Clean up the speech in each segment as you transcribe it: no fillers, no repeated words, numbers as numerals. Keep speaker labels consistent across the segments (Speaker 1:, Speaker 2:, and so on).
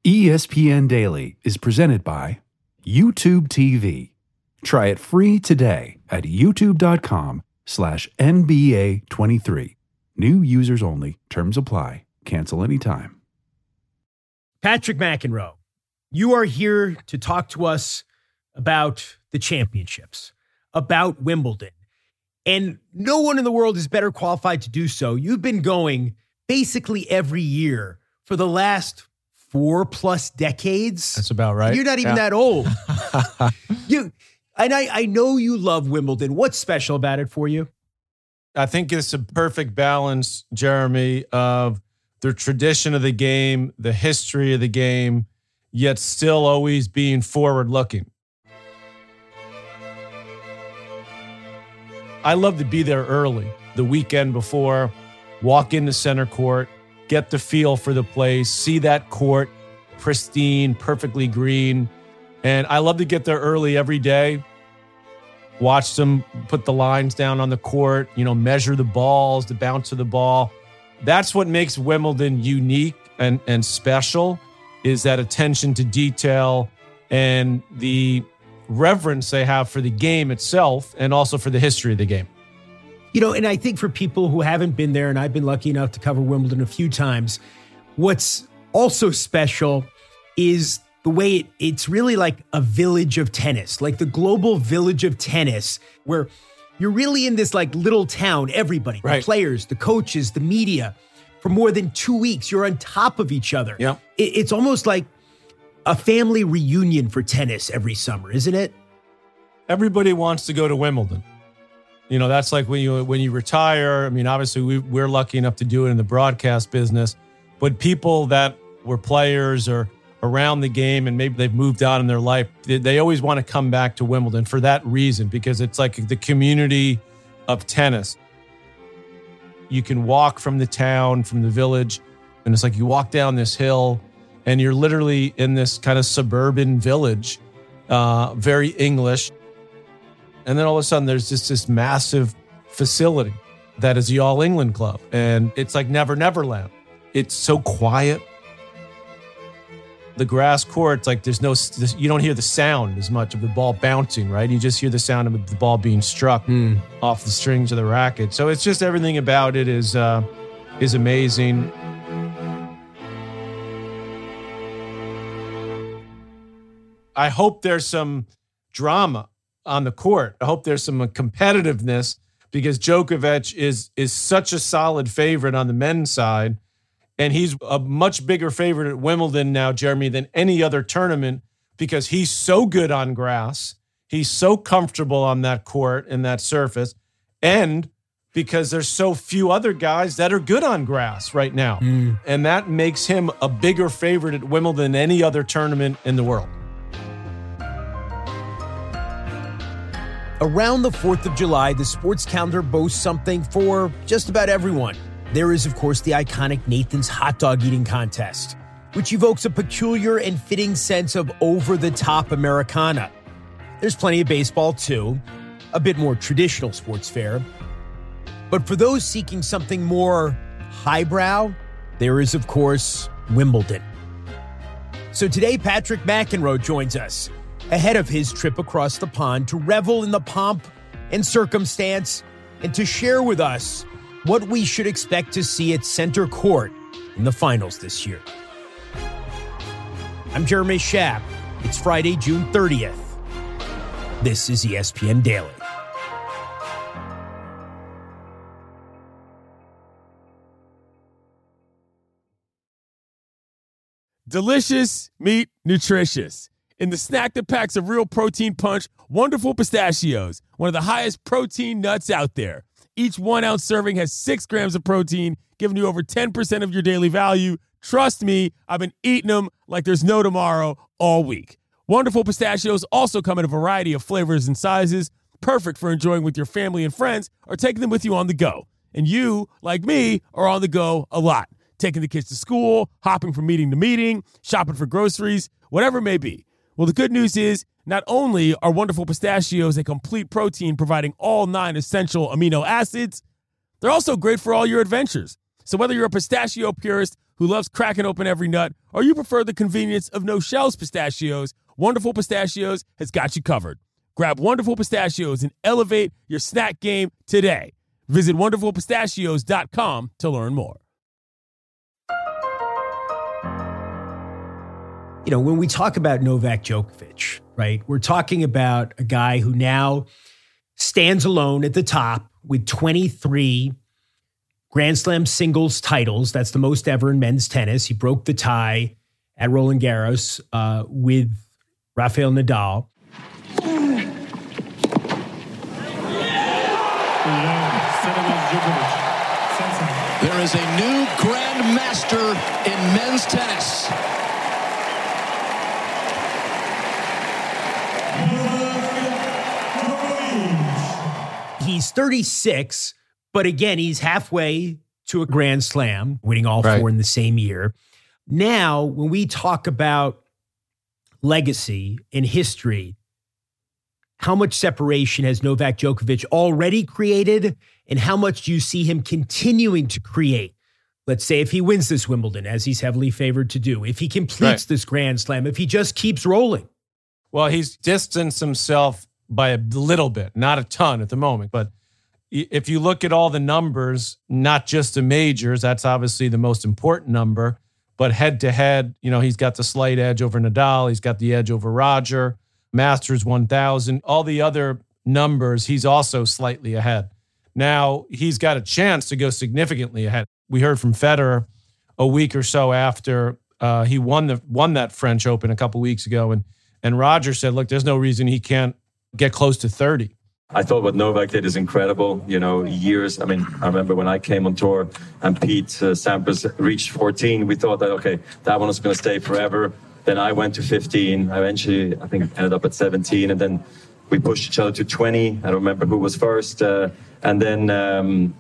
Speaker 1: ESPN Daily is presented by YouTube TV. Try it free today at youtube.com/NBA23. New users only. Terms apply. Cancel anytime.
Speaker 2: Patrick McEnroe, you are here to talk to us about the championships, about Wimbledon. And no one in the world is better qualified to do so. You've been going basically every year for the last 4+ decades.
Speaker 3: That's about right.
Speaker 2: You're not even that old. I know you love Wimbledon. What's special about it for you?
Speaker 3: I think it's a perfect balance, Jeremy, of the tradition of the game, the history of the game, yet still always being forward-looking. I love to be there early, the weekend before, walk into center court, get the feel for the place, see that court, pristine, perfectly green. And I love to get there early every day, watch them put the lines down on the court, measure the balls, the bounce of the ball. That's what makes Wimbledon unique and special, is that attention to detail and the reverence they have for the game itself and also for the history of the game.
Speaker 2: And I think for people who haven't been there, and I've been lucky enough to cover Wimbledon a few times, what's also special is the way it's really like a village of tennis, like the global village of tennis, where you're really in this like little town, everybody, right. The players, the coaches, the media, for more than 2 weeks, you're on top of each other.
Speaker 3: Yep.
Speaker 2: It's almost like a family reunion for tennis every summer, isn't it?
Speaker 3: Everybody wants to go to Wimbledon. That's like when you retire. I mean, obviously we're lucky enough to do it in the broadcast business, but people that were players or around the game and maybe they've moved on in their life, they always want to come back to Wimbledon for that reason, because it's like the community of tennis. You can walk from the town, from the village, and it's like you walk down this hill and you're literally in this kind of suburban village, very English. And then all of a sudden there's just this massive facility that is the All England Club. And it's like Neverland. It's so quiet. The grass court, it's like you don't hear the sound as much of the ball bouncing, right? You just hear the sound of the ball being struck off the strings of the racket. So it's just everything about it is amazing. I hope there's some drama on the court. I hope there's some competitiveness, because Djokovic is such a solid favorite on the men's side. And he's a much bigger favorite at Wimbledon now, Jeremy, than any other tournament, because he's so good on grass. He's so comfortable on that court and that surface. And because there's so few other guys that are good on grass right now. And that makes him a bigger favorite at Wimbledon than any other tournament in the world.
Speaker 2: Around the 4th of July, the sports calendar boasts something for just about everyone. There is, of course, the iconic Nathan's Hot Dog Eating Contest, which evokes a peculiar and fitting sense of over-the-top Americana. There's plenty of baseball, too, a bit more traditional sports fare. But for those seeking something more highbrow, there is, of course, Wimbledon. So today, Patrick McEnroe joins us ahead of his trip across the pond to revel in the pomp and circumstance and to share with us what we should expect to see at center court in the finals this year. I'm Jeremy Schaap. It's Friday, June 30th. This is ESPN Daily.
Speaker 4: Delicious, meat, nutritious. In the snack that packs a real protein punch, Wonderful Pistachios, one of the highest protein nuts out there. Each 1 ounce serving has 6 grams of protein, giving you over 10% of your daily value. Trust me, I've been eating them like there's no tomorrow all week. Wonderful Pistachios also come in a variety of flavors and sizes, perfect for enjoying with your family and friends or taking them with you on the go. And you, like me, are on the go a lot. Taking the kids to school, hopping from meeting to meeting, shopping for groceries, whatever it may be. Well, the good news is not only are Wonderful Pistachios a complete protein providing all 9 essential amino acids, they're also great for all your adventures. So whether you're a pistachio purist who loves cracking open every nut, or you prefer the convenience of no shells pistachios, Wonderful Pistachios has got you covered. Grab Wonderful Pistachios and elevate your snack game today. Visit WonderfulPistachios.com to learn more.
Speaker 2: You know, when we talk about Novak Djokovic, right, we're talking about a guy who now stands alone at the top with 23 Grand Slam singles titles. That's the most ever in men's tennis. He broke the tie at Roland Garros with Rafael Nadal.
Speaker 5: There is a new Grand Master in men's tennis.
Speaker 2: He's 36, but again, he's halfway to a Grand Slam, winning all four in the same year. Now, when we talk about legacy and history, how much separation has Novak Djokovic already created, and how much do you see him continuing to create? Let's say if he wins this Wimbledon, as he's heavily favored to do, if he completes this Grand Slam, if he just keeps rolling.
Speaker 3: Well, he's distanced himself by a little bit, not a ton at the moment. But if you look at all the numbers, not just the majors, that's obviously the most important number, but head to head, you know, he's got the slight edge over Nadal. He's got the edge over Roger, Masters 1000, all the other numbers, he's also slightly ahead. Now, he's got a chance to go significantly ahead. We heard from Federer a week or so after he won that French Open a couple weeks ago. And Roger said, look, there's no reason he can't get close to 30.
Speaker 6: I thought what Novak did is incredible. You know, years. I mean, I remember when I came on tour and Pete Sampras reached 14, we thought that, okay, that one was going to stay forever. Then I went to 15. Eventually, I think ended up at 17. And then we pushed each other to 20. I don't remember who was first. And then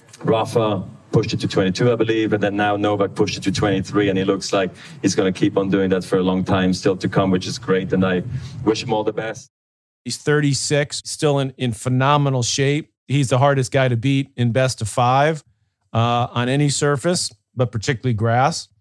Speaker 6: Rafa pushed it to 22, I believe. And then now Novak pushed it to 23. And he looks like he's going to keep on doing that for a long time still to come, which is great. And I wish him all the best.
Speaker 3: He's 36, still in phenomenal shape. He's the hardest guy to beat in best of 5 on any surface, but particularly grass.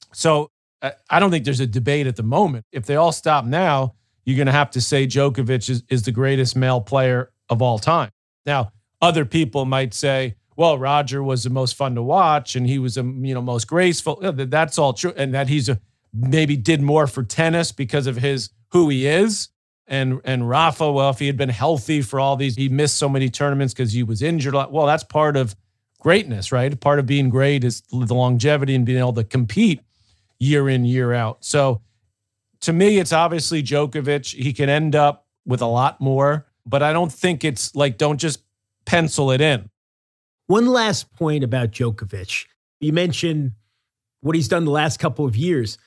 Speaker 3: So I don't think there's a debate at the moment. If they all stop now, you're going to have to say Djokovic is the greatest male player of all time. Now, other people might say, well, Roger was the most fun to watch and he was most graceful. That's all true. And that he's maybe did more for tennis because of who he is. And Rafa, well, if he had been healthy for all these, he missed so many tournaments because he was injured. Well, that's part of greatness, right? Part of being great is the longevity and being able to compete year in, year out. So to me, it's obviously Djokovic. He can end up with a lot more, but I don't think it's like, don't just pencil it in.
Speaker 2: One last point about Djokovic. You mentioned what he's done the last couple of years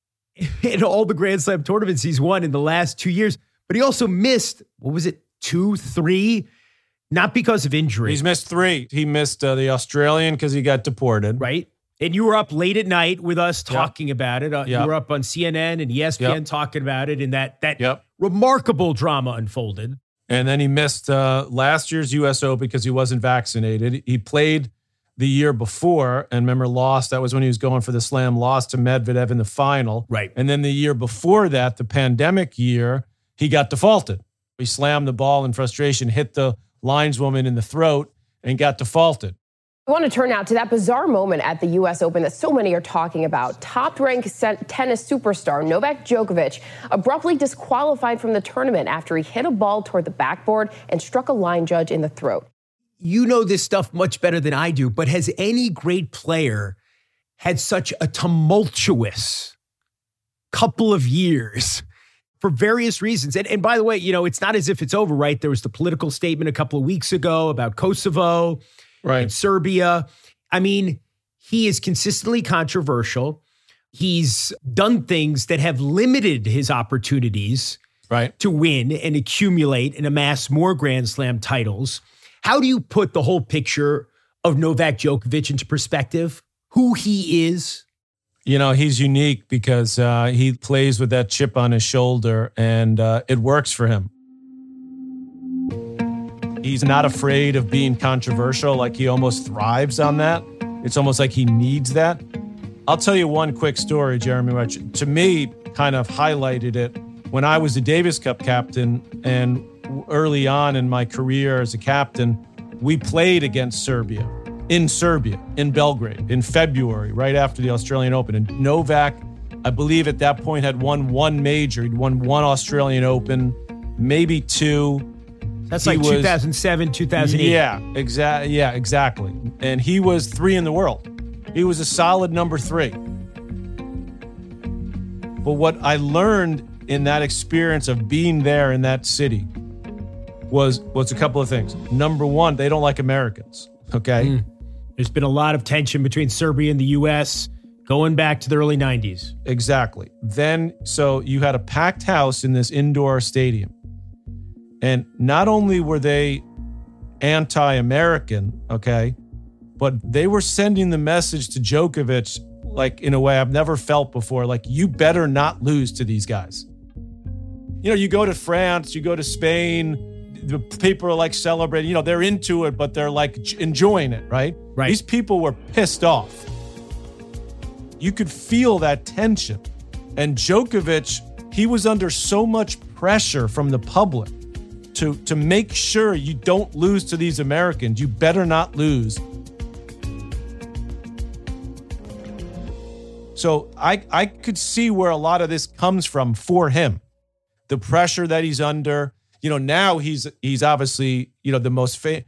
Speaker 2: in all the Grand Slam tournaments he's won in the last 2 years. But he also missed, 2, 3? Not because of injury.
Speaker 3: He's missed 3. He missed the Australian because he got deported.
Speaker 2: Right. And you were up late at night with us talking about it. You were up on CNN and ESPN talking about it. And that remarkable drama unfolded.
Speaker 3: And then he missed last year's U.S. Open because he wasn't vaccinated. He played the year before and remember lost. That was when he was going for the slam, lost to Medvedev in the final.
Speaker 2: Right.
Speaker 3: And then the year before that, the pandemic year, he got defaulted. He slammed the ball in frustration, hit the lineswoman in the throat, and got defaulted.
Speaker 7: I want to turn now to that bizarre moment at the U.S. Open that so many are talking about. Top-ranked tennis superstar Novak Djokovic abruptly disqualified from the tournament after he hit a ball toward the backboard and struck a line judge in the throat.
Speaker 2: You know this stuff much better than I do, but has any great player had such a tumultuous couple of years for various reasons? And by the way, it's not as if it's over, right? There was the political statement a couple of weeks ago about Kosovo and Serbia. I mean, he is consistently controversial. He's done things that have limited his opportunities to win and accumulate and amass more Grand Slam titles. How do you put the whole picture of Novak Djokovic into perspective? Who he is?
Speaker 3: He's unique because he plays with that chip on his shoulder and it works for him. He's not afraid of being controversial. Like he almost thrives on that. It's almost like he needs that. I'll tell you one quick story, Jeremy, which to me kind of highlighted it. When I was the Davis Cup captain and early on in my career as a captain, we played against Serbia, in Belgrade, in February, right after the Australian Open. And Novak, I believe at that point, had won one major. He'd won one Australian Open, maybe two.
Speaker 2: That's like 2007, 2008.
Speaker 3: Yeah, exactly. And he was 3 in the world. He was a solid number 3. But what I learned in that experience of being there in that city was a couple of things. Number one, they don't like Americans, okay?
Speaker 2: There's been a lot of tension between Serbia and the U.S. going back to the early 90s.
Speaker 3: Exactly. Then, so you had a packed house in this indoor stadium. And not only were they anti-American, okay, but they were sending the message to Djokovic, like in a way I've never felt before, like, you better not lose to these guys. You know, you go to France, you go to Spain, the people are like celebrating, you know, they're into it, but they're like enjoying it, right?
Speaker 2: Right.
Speaker 3: These people were pissed off. You could feel that tension. And Djokovic, he was under so much pressure from the public to make sure you don't lose to these Americans. You better not lose. So I could see where a lot of this comes from for him. The pressure that he's under. You know, now he's obviously, you know, the most I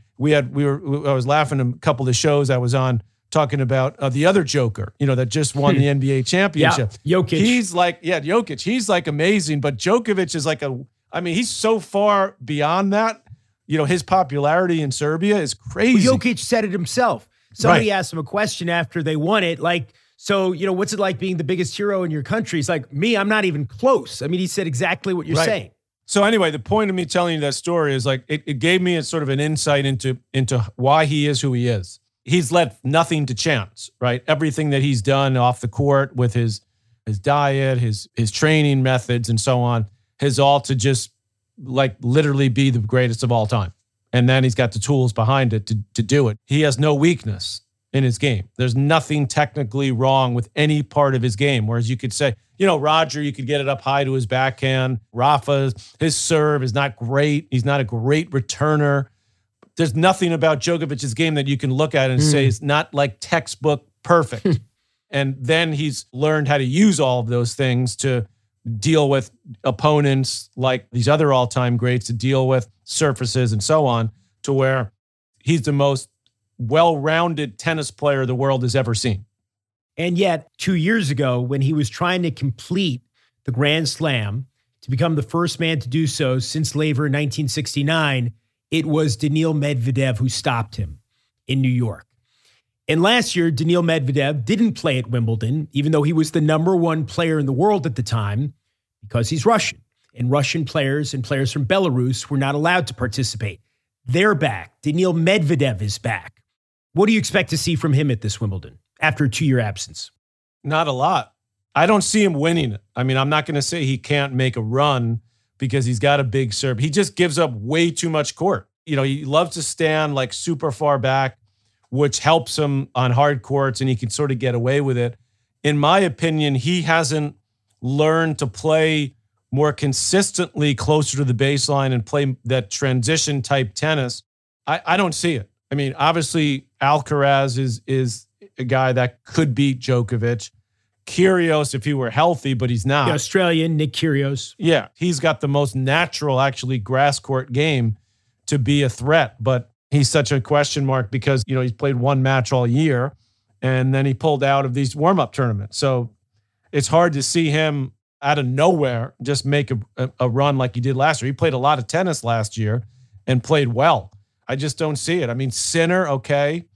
Speaker 3: was laughing at a couple of shows I was on talking about the other Joker, you know, that just won the NBA championship.
Speaker 2: Yeah, Jokic.
Speaker 3: Jokic. He's like amazing, but Djokovic is like he's so far beyond that. You know, his popularity in Serbia is crazy.
Speaker 2: Well, Jokic said it himself. Somebody asked him a question after they won it, like, so, you know, what's it like being the biggest hero in your country? He's like, me, I'm not even close. I mean, he said exactly what you're saying.
Speaker 3: So anyway, the point of me telling you that story is like, it gave me a sort of an insight into why he is who he is. He's left nothing to chance, right? Everything that he's done off the court with his diet, his training methods and so on, has all to just like literally be the greatest of all time. And then he's got the tools behind it to do it. He has no weakness in his game. There's nothing technically wrong with any part of his game. Whereas you could say, you know, Roger, you could get it up high to his backhand. Rafa, his serve is not great. He's not a great returner. There's nothing about Djokovic's game that you can look at and say it's not like textbook perfect. And then he's learned how to use all of those things to deal with opponents like these other all-time greats, to deal with surfaces and so on, to where he's the most well-rounded tennis player the world has ever seen.
Speaker 2: And yet, 2 years ago, when he was trying to complete the Grand Slam to become the first man to do so since Laver in 1969, it was Daniil Medvedev who stopped him in New York. And last year, Daniil Medvedev didn't play at Wimbledon, even though he was the number one player in the world at the time, because he's Russian. And Russian players and players from Belarus were not allowed to participate. They're back. Daniil Medvedev is back. What do you expect to see from him at this Wimbledon after a 2-year absence?
Speaker 3: Not a lot. I don't see him winning it. I mean, I'm not going to say he can't make a run because he's got a big serve. He just gives up way too much court. You know, he loves to stand like super far back, which helps him on hard courts, and he can sort of get away with it. In my opinion, he hasn't learned to play more consistently closer to the baseline and play that transition type tennis. I don't see it. I mean, obviously, Alcaraz is a guy that could beat Djokovic. Kyrgios, if he were healthy, but he's not.
Speaker 2: The Australian, Nick Kyrgios.
Speaker 3: Yeah, he's got the most natural, actually, grass court game to be a threat. But he's such a question mark because, you know, he's played one match all year, and then he pulled out of these warm-up tournaments. So it's hard to see him out of nowhere just make a run like he did last year. He played a lot of tennis last year and played well. I just don't see it. I mean, Sinner, okay.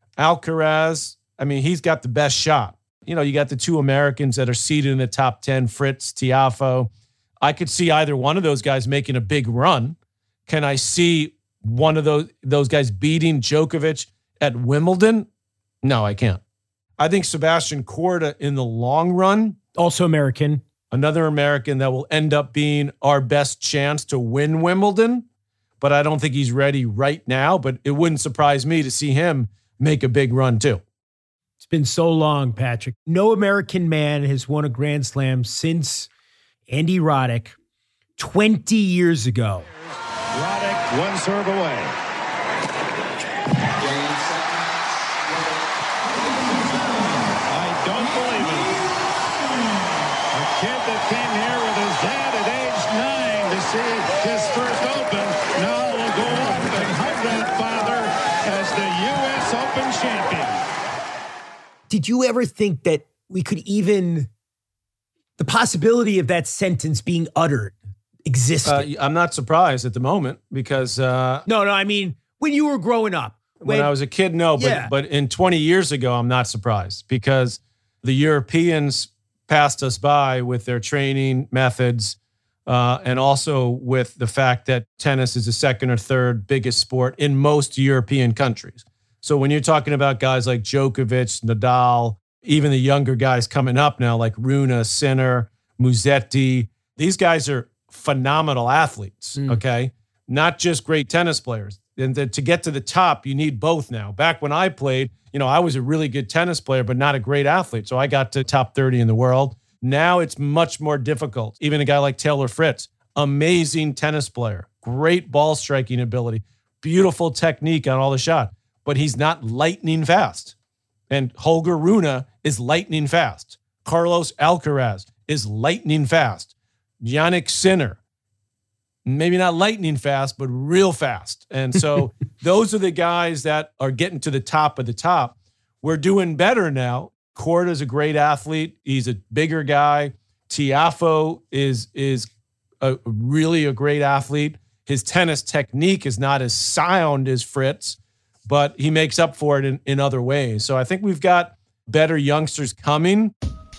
Speaker 3: Alcaraz, I mean, he's got the best shot. You know, you got the two Americans that are seated in the top 10, Fritz, Tiafoe. I could see either one of those guys making a big run. Can I see one of those guys beating Djokovic at Wimbledon? No, I can't. I think Sebastian Korda in the long run,
Speaker 2: also American,
Speaker 3: another American that will end up being our best chance to win Wimbledon, but I don't think he's ready right now, but it wouldn't surprise me to see him make a big run too.
Speaker 2: been so long, Patrick. No American man has won a Grand Slam since Andy Roddick 20 years ago.
Speaker 8: Roddick, one serve away. I don't believe it. A kid that came here with his dad at age 9 to see his first Open now will go up and hug that father as the U.S. Open champion.
Speaker 2: Did you ever think that we could even, the possibility of that sentence being uttered existed?
Speaker 3: I'm not surprised at the moment because...
Speaker 2: No, I mean, when you were growing up.
Speaker 3: When I was a kid, no. But in 20 years ago, I'm not surprised because the Europeans passed us by with their training methods and also with the fact that tennis is the second or third biggest sport in most European countries. So when you're talking about guys like Djokovic, Nadal, even the younger guys coming up now like Rune, Sinner, Musetti, these guys are phenomenal athletes, okay? Not just great tennis players. And to get to the top, you need both now. Back when I played, I was a really good tennis player, but not a great athlete. So I got to top 30 in the world. Now it's much more difficult. Even a guy like Taylor Fritz, amazing tennis player, great ball striking ability, beautiful technique on all the shots, but he's not lightning fast. And Holger Rune is lightning fast. Carlos Alcaraz is lightning fast. Jannik Sinner, maybe not lightning fast, but real fast. And so those are the guys that are getting to the top of the top. We're doing better now. Korda's a great athlete. He's a bigger guy. Tiafoe is really a great athlete. His tennis technique is not as sound as Fritz, but he makes up for it in other ways. So I think we've got better youngsters coming.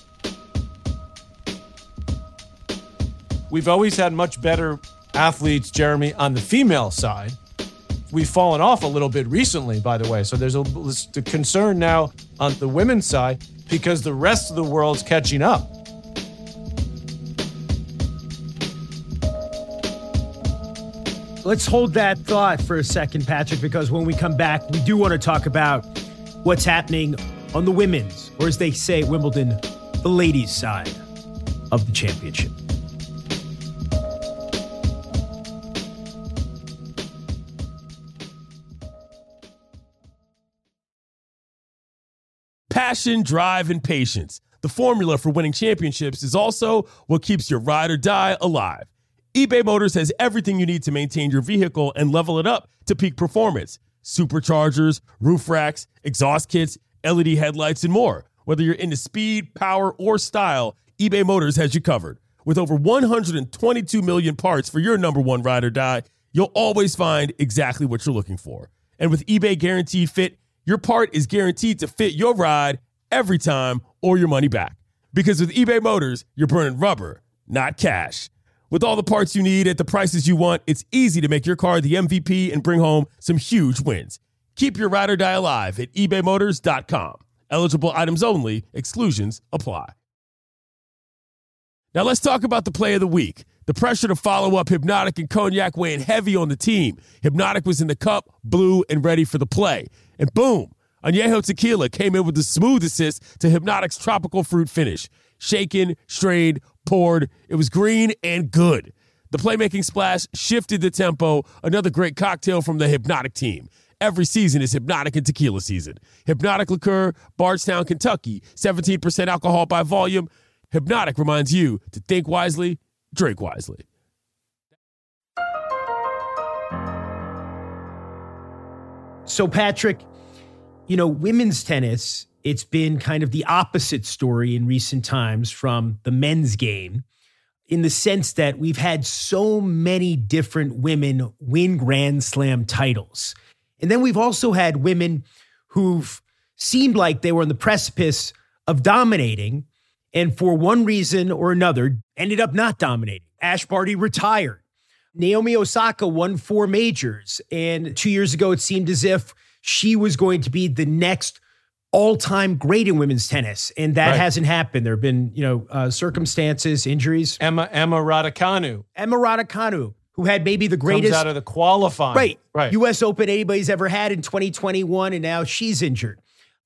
Speaker 3: We've always had much better athletes, Jeremy, on the female side. We've fallen off a little bit recently, by the way. So there's a concern now on the women's side because the rest of the world's catching up.
Speaker 2: Let's hold that thought for a second, Patrick, because when we come back, we do want to talk about what's happening on the women's, or as they say at Wimbledon, the ladies' side of the championship.
Speaker 4: Passion, drive, and patience. The formula for winning championships is also what keeps your ride or die alive. eBay Motors has everything you need to maintain your vehicle and level it up to peak performance. Superchargers, roof racks, exhaust kits, LED headlights, and more. Whether you're into speed, power, or style, eBay Motors has you covered. With over 122 million parts for your number one ride or die, you'll always find exactly what you're looking for. And with eBay Guaranteed Fit, your part is guaranteed to fit your ride every time or your money back. Because with eBay Motors, you're burning rubber, not cash. With all the parts you need at the prices you want, it's easy to make your car the MVP and bring home some huge wins. Keep your ride or die alive at ebaymotors.com. Eligible items only. Exclusions apply. Now let's talk about the play of the week. The pressure to follow up Hypnotic and Cognac weighing heavy on the team. Hypnotic was in the cup, blue, and ready for the play. And boom, Añejo Tequila came in with a smooth assist to Hypnotic's tropical fruit finish. Shaken, strained, poured. It was green and good. The playmaking splash shifted the tempo. Another great cocktail from the Hypnotic team. Every season is Hypnotic and Tequila season. Hypnotic Liqueur, Bardstown, Kentucky. 17% alcohol by volume. Hypnotic reminds you to think wisely, drink wisely.
Speaker 2: So, Patrick, women's tennis, it's been kind of the opposite story in recent times from the men's game in the sense that we've had so many different women win Grand Slam titles. And then we've also had women who've seemed like they were on the precipice of dominating and for one reason or another ended up not dominating. Ash Barty retired. Naomi Osaka won 4 majors. And 2 years ago, it seemed as if she was going to be the next all-time great in women's tennis. And that hasn't happened. There have been, circumstances, injuries.
Speaker 3: Emma Raducanu, who had maybe the greatest. Comes out of the qualifying.
Speaker 2: Right. U.S. Open anybody's ever had in 2021, and now she's injured.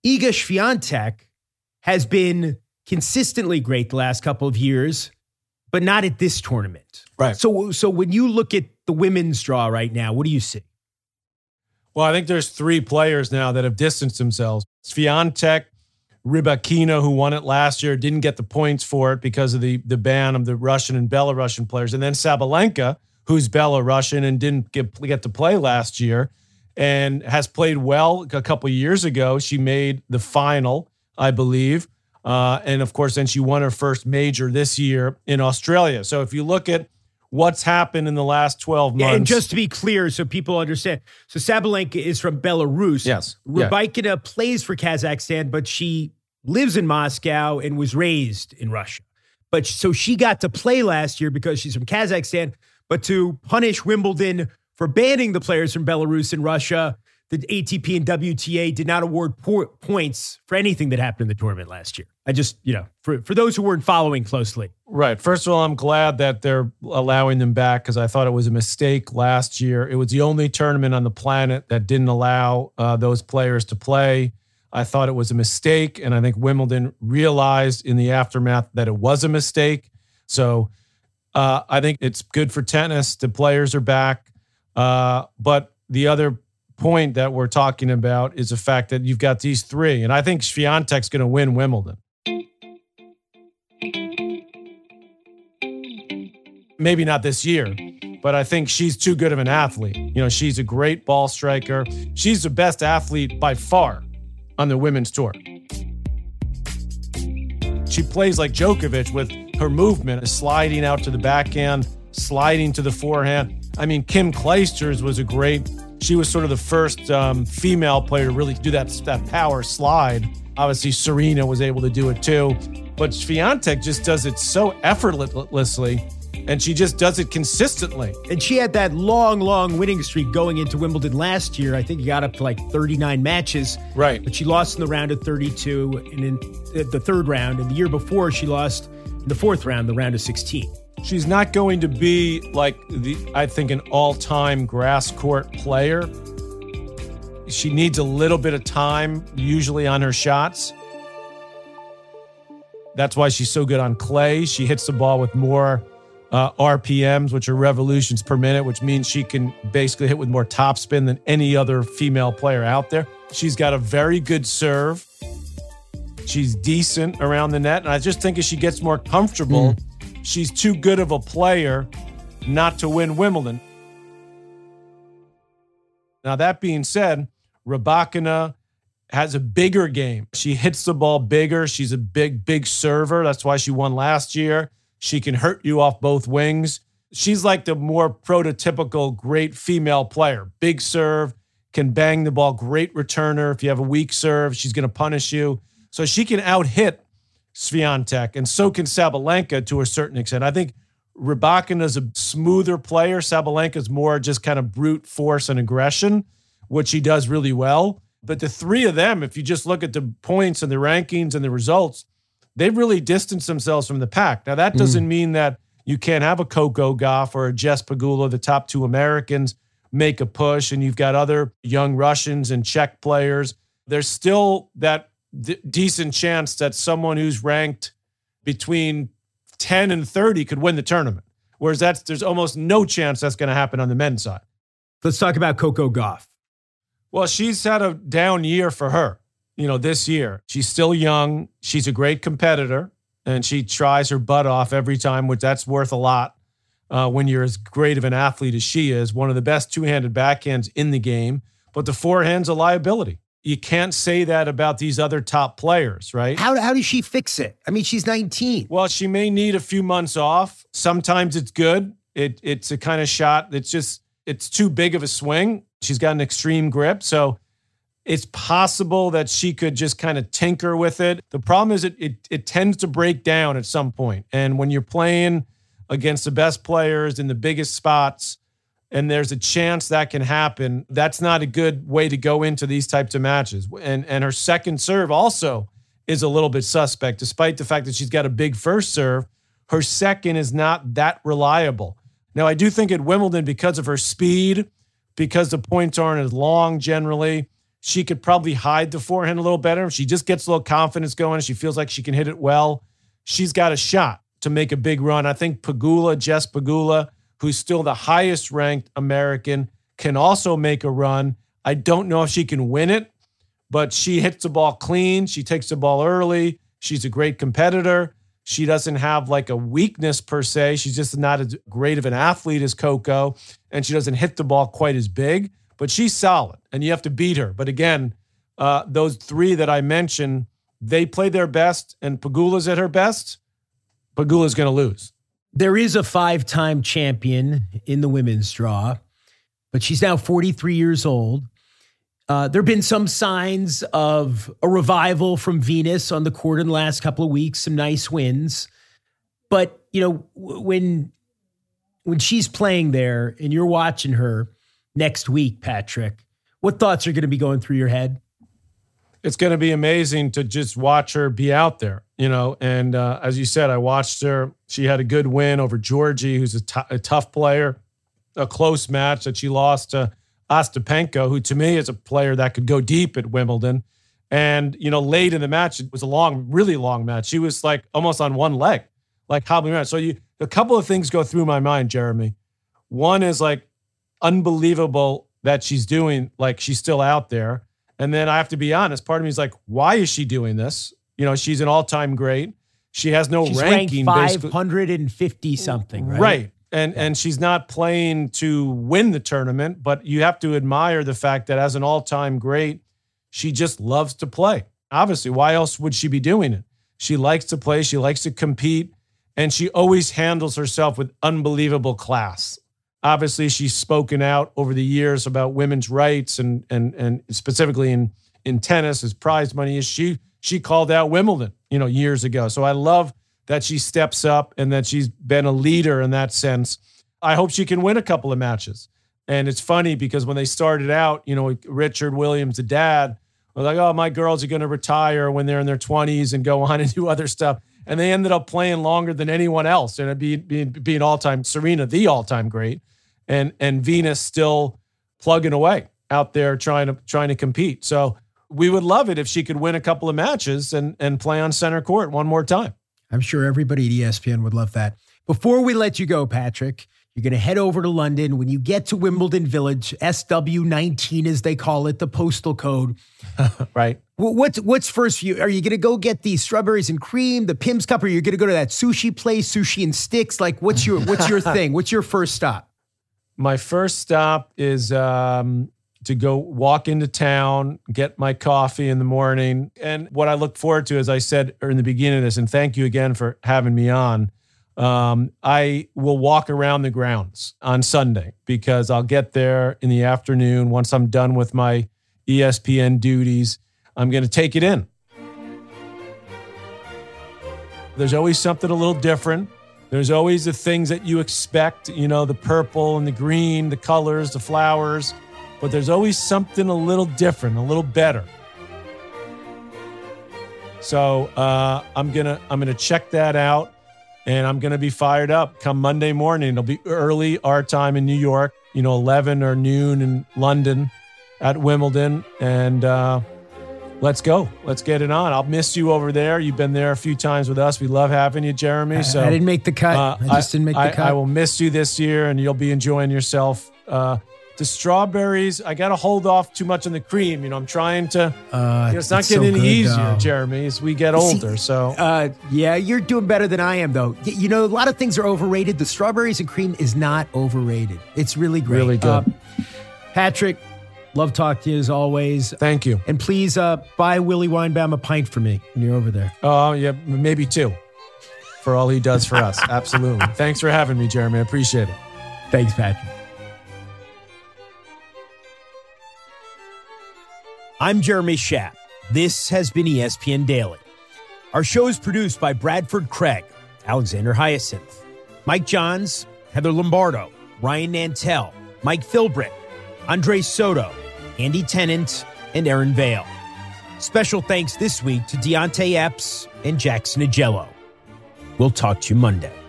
Speaker 2: Iga Swiatek has been consistently great the last couple of years, but not at this tournament.
Speaker 3: Right.
Speaker 2: So when you look at the women's draw right now, what do you see?
Speaker 3: Well, I think there's 3 players now that have distanced themselves. Swiatek, Rybakina, who won it last year, didn't get the points for it because of the ban of the Russian and Belarusian players. And then Sabalenka, who's Belarusian and didn't get to play last year and has played well a couple of years ago. She made the final, I believe. And, of course, then she won her first major this year in Australia. So if you look at what's happened in the last 12 months.
Speaker 2: Yeah, and just to be clear so people understand, so Sabalenka is from Belarus.
Speaker 3: Yes.
Speaker 2: Rybakina plays for Kazakhstan, but she lives in Moscow and was raised in Russia. But so she got to play last year because she's from Kazakhstan, but to punish Wimbledon for banning the players from Belarus and Russia, the ATP and WTA did not award points for anything that happened in the tournament last year. I just, for those who weren't following closely.
Speaker 3: Right. First of all, I'm glad that they're allowing them back because I thought it was a mistake last year. It was the only tournament on the planet that didn't allow those players to play. I thought it was a mistake, and I think Wimbledon realized in the aftermath that it was a mistake. So I think it's good for tennis. The players are back. But the other point that we're talking about is the fact that you've got these 3, and I think Swiatek's going to win Wimbledon. Maybe not this year, but I think she's too good of an athlete. She's a great ball striker. She's the best athlete by far on the women's tour. She plays like Djokovic with her movement, sliding out to the backhand, sliding to the forehand. I mean, Kim Clijsters was she was sort of the first female player to really do that power slide. Obviously, Serena was able to do it too. But Swiatek just does it so effortlessly, and she just does it consistently.
Speaker 2: And she had that long winning streak going into Wimbledon last year. I think he got up to like 39 matches.
Speaker 3: Right.
Speaker 2: But she lost in the round of 32 and in the third round. And the year before, she lost in the fourth round, the round of 16.
Speaker 3: She's not going to be like I think an all-time grass court player. She needs a little bit of time, usually on her shots. That's why she's so good on clay. She hits the ball with more RPMs, which are revolutions per minute, which means she can basically hit with more topspin than any other female player out there. She's got a very good serve. She's decent around the net. And I just think as she gets more comfortable, she's too good of a player not to win Wimbledon. Now, that being said, Rybakina has a bigger game. She hits the ball bigger. She's a big server. That's why she won last year. She can hurt you off both wings. She's like the more prototypical great female player. Big serve, can bang the ball, great returner. If you have a weak serve, she's going to punish you. So she can out-hit Swiatek, and so can Sabalenka to a certain extent. I think Rybakina's a smoother player. Sabalenka's more just kind of brute force and aggression, which she does really well. But the 3 of them, if you just look at the points and the rankings and the results, they've really distanced themselves from the pack. Now, that doesn't mean that you can't have a Coco Gauff or a Jess Pegula, the top 2 Americans, make a push, and you've got other young Russians and Czech players. There's still that decent chance that someone who's ranked between 10 and 30 could win the tournament, whereas there's almost no chance that's going to happen on the men's side.
Speaker 2: Let's talk about Coco Gauff.
Speaker 3: Well, she's had a down year for her, this year. She's still young. She's a great competitor, and she tries her butt off every time, which that's worth a lot when you're as great of an athlete as she is. One of the best two-handed backhands in the game, but the forehand's a liability. You can't say that about these other top players, right?
Speaker 2: How does she fix it? I mean, she's 19.
Speaker 3: Well, she may need a few months off. Sometimes it's good. It's a kind of shot it's too big of a swing. She's got an extreme grip. So it's possible that she could just kind of tinker with it. The problem is it tends to break down at some point. And when you're playing against the best players in the biggest spots, and there's a chance that can happen, that's not a good way to go into these types of matches. And her second serve also is a little bit suspect, despite the fact that she's got a big first serve. Her second is not that reliable. Now, I do think at Wimbledon, because of her speed, because the points aren't as long generally, she could probably hide the forehand a little better. If she just gets a little confidence going, she feels like she can hit it well, she's got a shot to make a big run. I think Jess Pegula, who's still the highest ranked American, can also make a run. I don't know if she can win it, but she hits the ball clean. She takes the ball early. She's a great competitor. She doesn't have like a weakness per se. She's just not as great of an athlete as Coco, and she doesn't hit the ball quite as big, but she's solid, and you have to beat her. But again, those three that I mentioned, they play their best, and Pegula's at her best. Pegula's going to lose.
Speaker 2: There is a 5-time champion in the women's draw, but she's now 43 years old. There have been some signs of a revival from Venus on the court in the last couple of weeks, some nice wins. But, you know, when she's playing there and you're watching her next week, Patrick, what thoughts are going to be going through your head?
Speaker 3: It's going to be amazing to just watch her be out there, you know. And as you said, I watched her. She had a good win over Georgie, who's a tough player, a close match that she lost to Ostapenko, who to me is a player that could go deep at Wimbledon. And, you know, late in the match, it was a long, really long match. She was like almost on one leg, like hobbling around. So a couple of things go through my mind, Jeremy. One is like unbelievable that she's doing, like she's still out there. And then I have to be honest, part of me is like, why is she doing this? You know, she's an all-time great. She has no ranking.
Speaker 2: Ranked 550 something, right?
Speaker 3: Right. And she's not playing to win the tournament, but you have to admire the fact that as an all-time great, she just loves to play. Obviously, why else would she be doing it? She likes to play, she likes to compete, and she always handles herself with unbelievable class. Obviously, she's spoken out over the years about women's rights and specifically in tennis as prize money. She called out Wimbledon, you know, years ago. So I love that she steps up and that she's been a leader in that sense. I hope she can win a couple of matches. And it's funny because when they started out, you know, Richard Williams, the dad, was like, oh, my girls are going to retire when they're in their 20s and go on and do other stuff. And they ended up playing longer than anyone else and being all-time, Serena, the all-time great, and Venus still plugging away out there trying to compete. So we would love it if she could win a couple of matches and play on center court one more time.
Speaker 2: I'm sure everybody at ESPN would love that. Before we let you go, Patrick, you're going to head over to London. When you get to Wimbledon Village, SW19 as they call it, the postal code.
Speaker 3: Right.
Speaker 2: What's first for you? Are you going to go get the strawberries and cream, the Pim's Cup, or are you going to go to that sushi place, Sushi and Sticks? Like, what's your thing? What's your first stop?
Speaker 3: My first stop is to go walk into town, get my coffee in the morning. And what I look forward to, as I said in the beginning of this, and thank you again for having me on, I will walk around the grounds on Sunday because I'll get there in the afternoon. Once I'm done with my ESPN duties, I'm going to take it in. There's always something a little different. There's always the things that you expect, you know, the purple and the green, the colors, the flowers. But there's always something a little different, a little better. So I'm gonna check that out, and I'm gonna be fired up come Monday morning. It'll be early our time in New York, 11 or noon in London at Wimbledon, and let's go. Let's get it on. I'll miss you over there. You've been there a few times with us. We love having you, Jeremy.
Speaker 2: I didn't make the cut. I just didn't make the cut.
Speaker 3: I will miss you this year, and you'll be enjoying yourself. The strawberries, I got to hold off too much on the cream. I'm trying to, it's not getting any easier, Jeremy, as we get older.
Speaker 2: Yeah, you're doing better than I am, though. A lot of things are overrated. The strawberries and cream is not overrated. It's really great.
Speaker 3: Really good.
Speaker 2: Patrick, love talking to you as always.
Speaker 3: Thank you.
Speaker 2: And please buy Willie Weinbaum a pint for me when you're over there.
Speaker 3: Oh, yeah, maybe two for all he does for us. Absolutely. Thanks for having me, Jeremy. I appreciate it.
Speaker 2: Thanks, Patrick. I'm Jeremy Schaap. This has been ESPN Daily. Our show is produced by Bradford Craig, Alexander Hyacinth, Mike Johns, Heather Lombardo, Ryan Nantel, Mike Philbrick, Andre Soto, Andy Tennant, and Aaron Vale. Special thanks this week to Deontay Epps and Jackson Agello. We'll talk to you Monday.